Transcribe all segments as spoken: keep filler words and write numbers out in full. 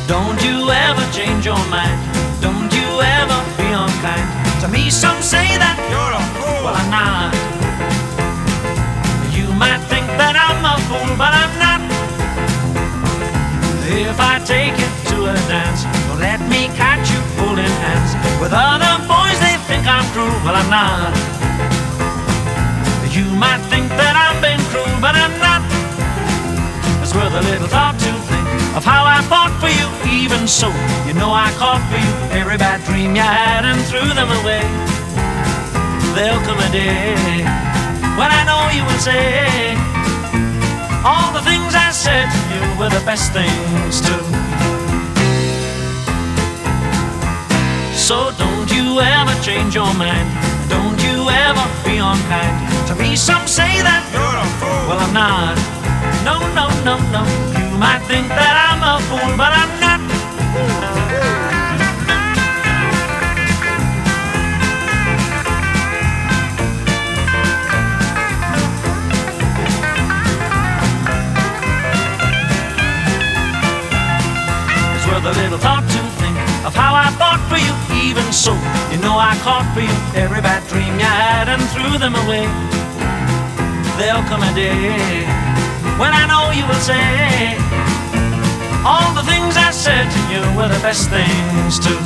Don't you ever change your mind. Don't you ever be unkind. To me some say that You're a fool. well, I'm not. You might think that I'm a fool, but I'm not. If I take you to a dance, don't let me catch you holding hands with other boys. They think I'm cruel, well, I'm not. You might think that I'm being cruel, but I'm not. It's worth a little thought to think of how I fought for you. Even so, you know I caught for you every bad dream you had and threw them away. There'll come a day when I know you will say all the things I said to you were the best things too. So don't you ever change your mind. Don't you ever be unkind. To me some say that You're a fool. well, I'm not. No, no, no, no. You might think that I'm a fool, but I'm not. It's worth a little thought to think of how I fought for you. Even so, you know I caught for you every bad dream you had and threw them away. There'll come a day when I know you will say all the things I said to you were the best things too.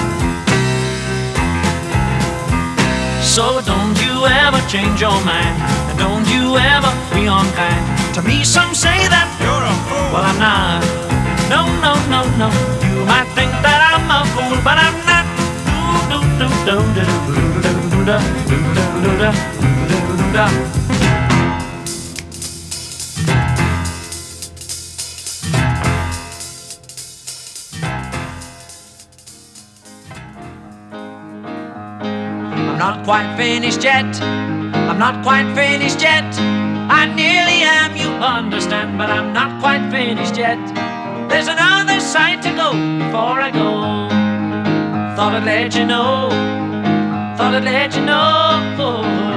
So don't you ever change your mind, and don't you ever be unkind. To me some say that You're a fool. well, I'm not. No, no, no, no. You might think that I'm a fool, but I'm not. Do do do do do do do do do do do do do. I'm not quite finished yet. I'm not quite finished yet. I nearly am, you understand, but I'm not quite finished yet. There's another side to go before I go. Thought I'd let you know. Thought I'd let you know.